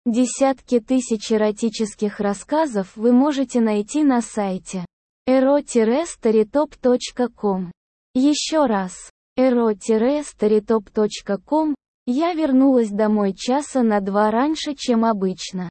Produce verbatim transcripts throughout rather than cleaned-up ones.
Десятки тысяч эротических рассказов вы можете найти на сайте эро старитоп точка ком. Еще раз, эро старитоп точка ком. Я вернулась домой часа на два раньше, чем обычно.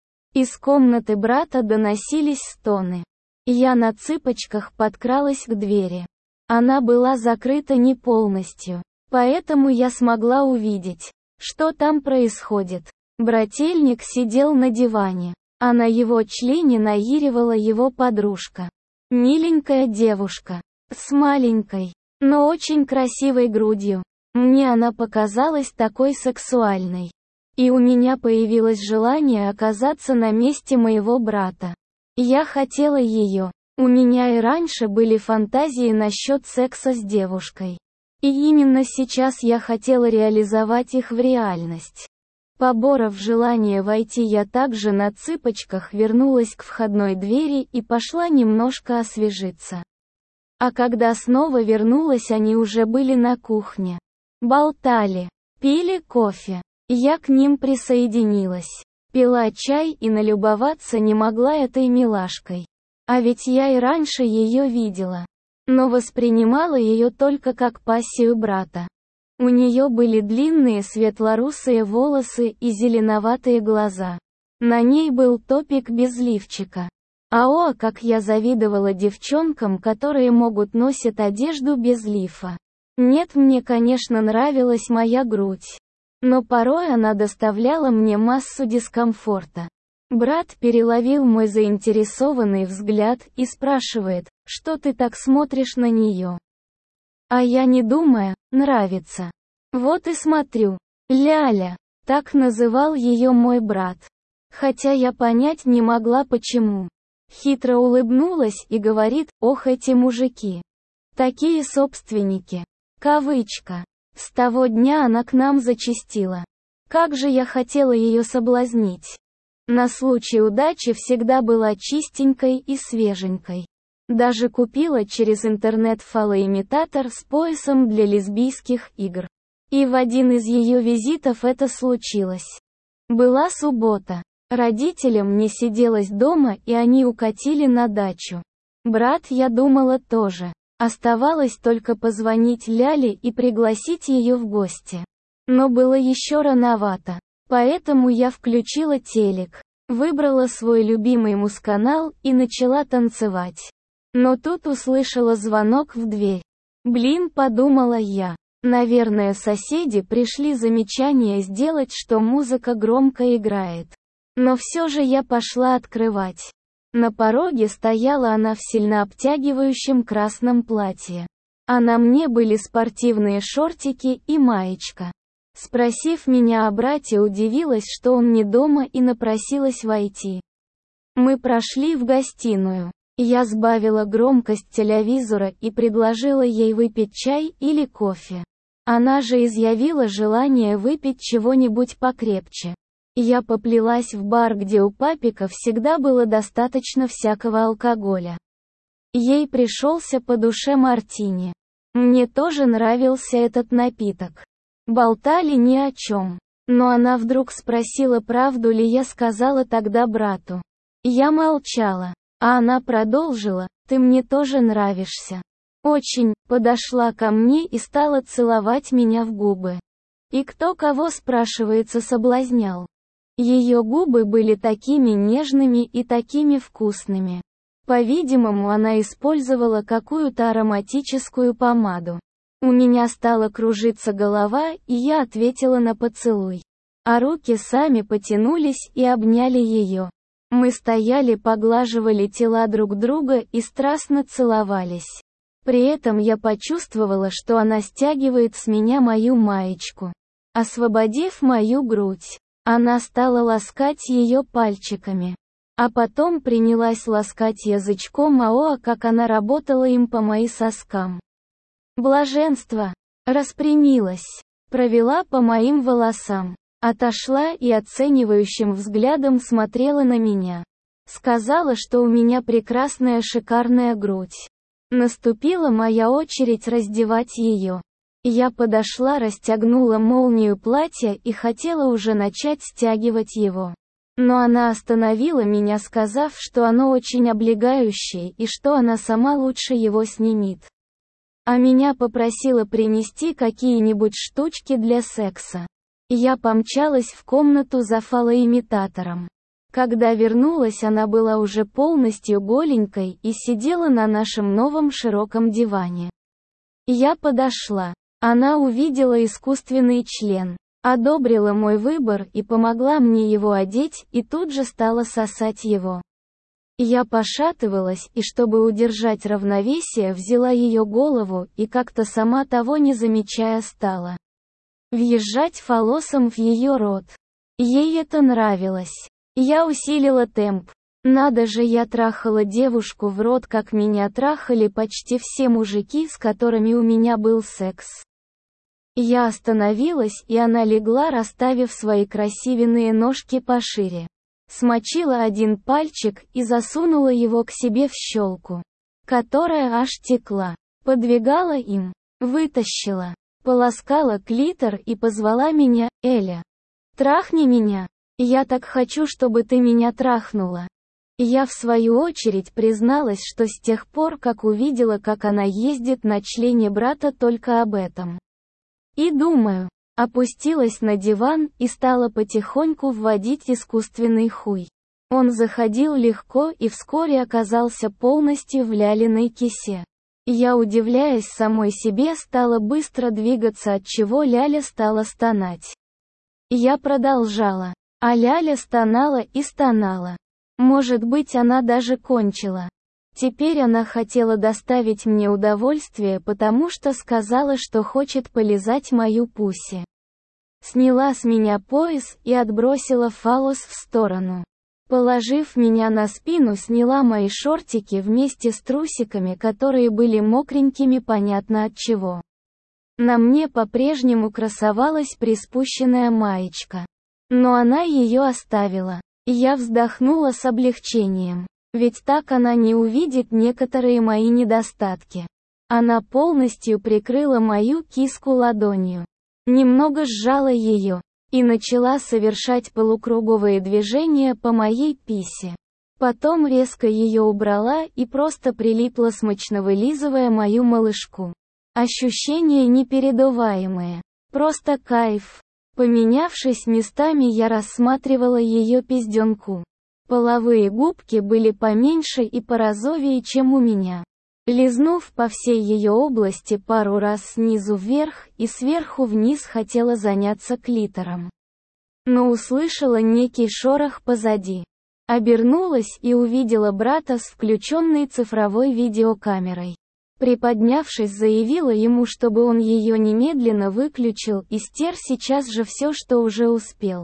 Из комнаты брата доносились стоны. Я на цыпочках подкралась к двери. Она была закрыта не полностью, поэтому я смогла увидеть, что там происходит. Брательник сидел на диване, а на его члене наигрывала его подружка. Миленькая девушка, с маленькой, но очень красивой грудью. Мне она показалась такой сексуальной. И у меня появилось желание оказаться на месте моего брата. Я хотела ее. У меня и раньше были фантазии насчет секса с девушкой. И именно сейчас я хотела реализовать их в реальность. Поборов желание войти, я также на цыпочках вернулась к входной двери и пошла немножко освежиться. А когда снова вернулась, они уже были на кухне. Болтали, пили кофе. Я к ним присоединилась. Пила чай и налюбоваться не могла этой милашкой. А ведь я и раньше ее видела. Но воспринимала ее только как пассию брата. У нее были длинные светлорусые волосы и зеленоватые глаза. На ней был топик без лифчика. А о, как я завидовала девчонкам, которые могут носить одежду без лифа. Нет, мне, конечно, нравилась моя грудь. Но порой она доставляла мне массу дискомфорта. Брат переловил мой заинтересованный взгляд и спрашивает, что ты так смотришь на нее? А я, не думая, нравится. Вот и смотрю. Ляля, так называл ее мой брат. Хотя я понять не могла почему. Хитро улыбнулась и говорит, ох эти мужики. Такие собственники. Кавычка. С того дня она к нам зачастила. Как же я хотела ее соблазнить. На случай удачи всегда была чистенькой и свеженькой. Даже купила через интернет фалоимитатор с поясом для лесбийских игр. И в один из ее визитов это случилось. Была суббота. Родителям не сиделось дома, и они укатили на дачу. Брат, я думала, тоже. Оставалось только позвонить Ляле и пригласить ее в гости. Но было еще рановато. Поэтому я включила телек, выбрала свой любимый муз-канал и начала танцевать. Но тут услышала звонок в дверь. Блин, подумала я. Наверное, соседи пришли замечание сделать, что музыка громко играет. Но все же я пошла открывать. На пороге стояла она в сильно обтягивающем красном платье. А на мне были спортивные шортики и маечка. Спросив меня о брате, удивилась, что он не дома, и напросилась войти. Мы прошли в гостиную. Я сбавила громкость телевизора и предложила ей выпить чай или кофе. Она же изъявила желание выпить чего-нибудь покрепче. Я поплелась в бар, где у папика всегда было достаточно всякого алкоголя. Ей пришелся по душе мартини. Мне тоже нравился этот напиток. Болтали ни о чем. Но она вдруг спросила, правду ли я сказала тогда брату. Я молчала, а она продолжила, ты мне тоже нравишься. Очень, подошла ко мне и стала целовать меня в губы. И кто кого, спрашивается, соблазнял? Ее губы были такими нежными и такими вкусными. По-видимому, она использовала какую-то ароматическую помаду. У меня стала кружиться голова, и я ответила на поцелуй. А руки сами потянулись и обняли ее. Мы стояли, поглаживали тела друг друга и страстно целовались. При этом я почувствовала, что она стягивает с меня мою маечку. Освободив мою грудь, она стала ласкать ее пальчиками. А потом принялась ласкать язычком, а о, как она работала им по моим соскам. Блаженство. Распрямилась. Провела по моим волосам. Отошла и оценивающим взглядом смотрела на меня. Сказала, что у меня прекрасная шикарная грудь. Наступила моя очередь раздевать ее. Я подошла, расстегнула молнию платья и хотела уже начать стягивать его. Но она остановила меня, сказав, что оно очень облегающее и что она сама лучше его снимет. А меня попросила принести какие-нибудь штучки для секса. Я помчалась в комнату за фалоимитатором. Когда вернулась, она была уже полностью голенькой и сидела на нашем новом широком диване. Я подошла. Она увидела искусственный член, одобрила мой выбор и помогла мне его одеть, и тут же стала сосать его. Я пошатывалась и, чтобы удержать равновесие, взяла ее голову и как-то сама того не замечая стала въезжать фалосом в ее рот. Ей это нравилось. Я усилила темп. Надо же, я трахала девушку в рот, как меня трахали почти все мужики, с которыми у меня был секс. Я остановилась, и она легла, расставив свои красивенные ножки пошире. Смочила один пальчик и засунула его к себе в щелку, которая аж текла. Подвигала им, вытащила, полоскала клитор и позвала меня: «Эля, трахни меня. Я так хочу, чтобы ты меня трахнула». Я в свою очередь призналась, что с тех пор, как увидела, как она ездит на члене брата, только об этом и думаю. Опустилась на диван и стала потихоньку вводить искусственный хуй. Он заходил легко и вскоре оказался полностью в Лялиной кисе. Я, удивляясь самой себе, стала быстро двигаться, отчего Ляля стала стонать. Я продолжала, а Ляля стонала и стонала. Может быть, она даже кончила. Теперь она хотела доставить мне удовольствие, потому что сказала, что хочет полизать мою пуси. Сняла с меня пояс и отбросила фалос в сторону. Положив меня на спину, сняла мои шортики вместе с трусиками, которые были мокренькими, понятно от чего. На мне по-прежнему красовалась приспущенная маечка. Но она ее оставила. Я вздохнула с облегчением. Ведь так она не увидит некоторые мои недостатки. Она полностью прикрыла мою киску ладонью, немного сжала ее, и начала совершать полукруговые движения по моей писе. Потом резко ее убрала и просто прилипла, смачно вылизывая мою малышку. Ощущения непередаваемые. Просто кайф. Поменявшись местами, я рассматривала ее пизденку. Половые губки были поменьше и порозовее, чем у меня. Лизнув по всей ее области пару раз снизу вверх и сверху вниз, хотела заняться клитором. Но услышала некий шорох позади. Обернулась и увидела брата с включенной цифровой видеокамерой. Приподнявшись, заявила ему, чтобы он ее немедленно выключил и стер сейчас же все, что уже успел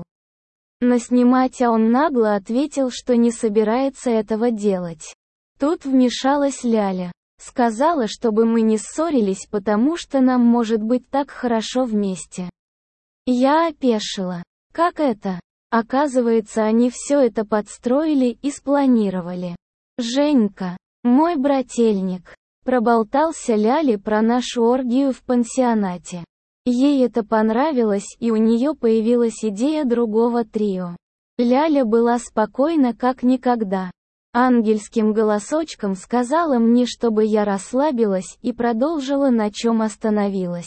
наснимать, а он нагло ответил, что не собирается этого делать. Тут вмешалась Ляля. Сказала, чтобы мы не ссорились, потому что нам может быть так хорошо вместе. Я опешила. Как это? Оказывается, они все это подстроили и спланировали. Женька, мой брательник, проболтался Ляле про нашу оргию в пансионате. Ей это понравилось, и у нее появилась идея другого трио. Ляля была спокойна как никогда. Ангельским голосочком сказала мне, чтобы я расслабилась, и продолжила, на чем остановилась.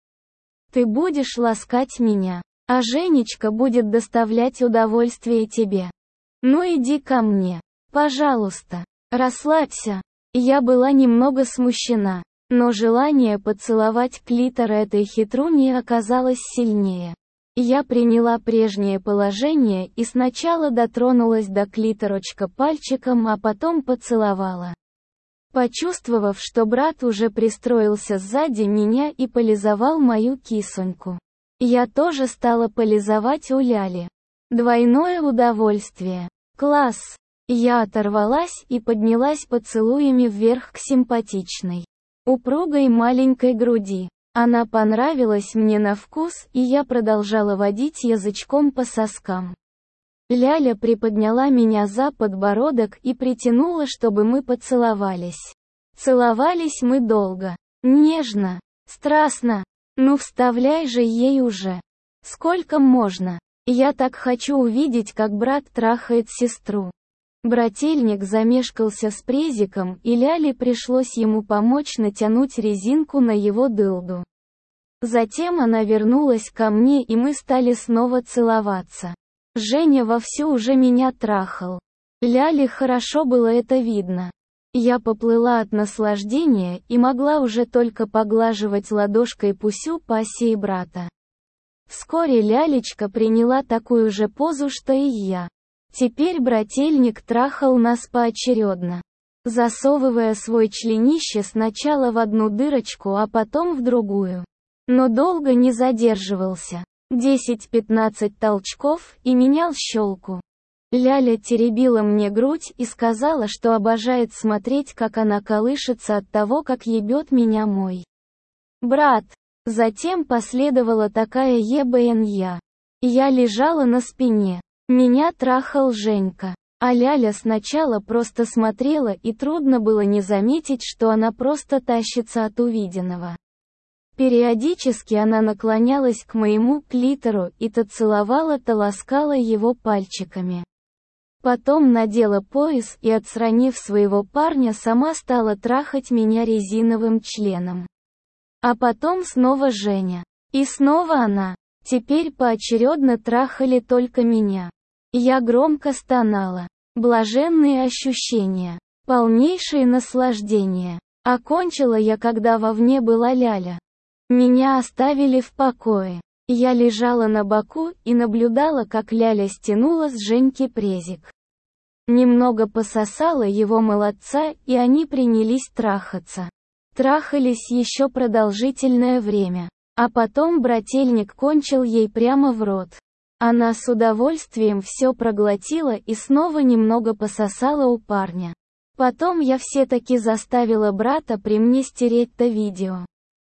«Ты будешь ласкать меня, а Женечка будет доставлять удовольствие тебе. Ну иди ко мне, пожалуйста, расслабься». Я была немного смущена, но желание поцеловать клитор этой хитруньи оказалось сильнее. Я приняла прежнее положение и сначала дотронулась до клиторочка пальчиком, а потом поцеловала. Почувствовав, что брат уже пристроился сзади меня и полизовал мою кисоньку, я тоже стала полизовать у Ляли. Двойное удовольствие. Класс! Я оторвалась и поднялась поцелуями вверх к симпатичной, упругой маленькой груди. Она понравилась мне на вкус, и я продолжала водить язычком по соскам. Ляля приподняла меня за подбородок и притянула, чтобы мы поцеловались. Целовались мы долго, нежно, страстно. Ну вставляй же ей уже. Сколько можно? Я так хочу увидеть, как брат трахает сестру. Брательник замешкался с презиком, и Ляле пришлось ему помочь натянуть резинку на его дылду. Затем она вернулась ко мне, и мы стали снова целоваться. Женя вовсю уже меня трахал. Ляле хорошо было это видно. Я поплыла от наслаждения и могла уже только поглаживать ладошкой Пусю по оси брата. Вскоре Лялечка приняла такую же позу, что и я. Теперь брательник трахал нас поочередно, засовывая свой членище сначала в одну дырочку, а потом в другую. Но долго не задерживался. десять-пятнадцать толчков, и менял щелку. Ляля теребила мне грудь и сказала, что обожает смотреть, как она колышется от того, как ебет меня мой брат. Затем последовала такая ебанья. Я лежала на спине. Меня трахал Женька. А Ляля сначала просто смотрела, и трудно было не заметить, что она просто тащится от увиденного. Периодически она наклонялась к моему клитору и то целовала, то ласкала его пальчиками. Потом надела пояс и, отстранив своего парня, сама стала трахать меня резиновым членом. А потом снова Женя. И снова она. Теперь поочередно трахали только меня. Я громко стонала. Блаженные ощущения. Полнейшее наслаждение. Окончила я, когда вовне была Ляля. Меня оставили в покое. Я лежала на боку и наблюдала, как Ляля стянула с Женьки презик. Немного пососала его молодца, и они принялись трахаться. Трахались еще продолжительное время. А потом брательник кончил ей прямо в рот. Она с удовольствием все проглотила и снова немного пососала у парня. Потом я все-таки заставила брата при мне стереть то видео.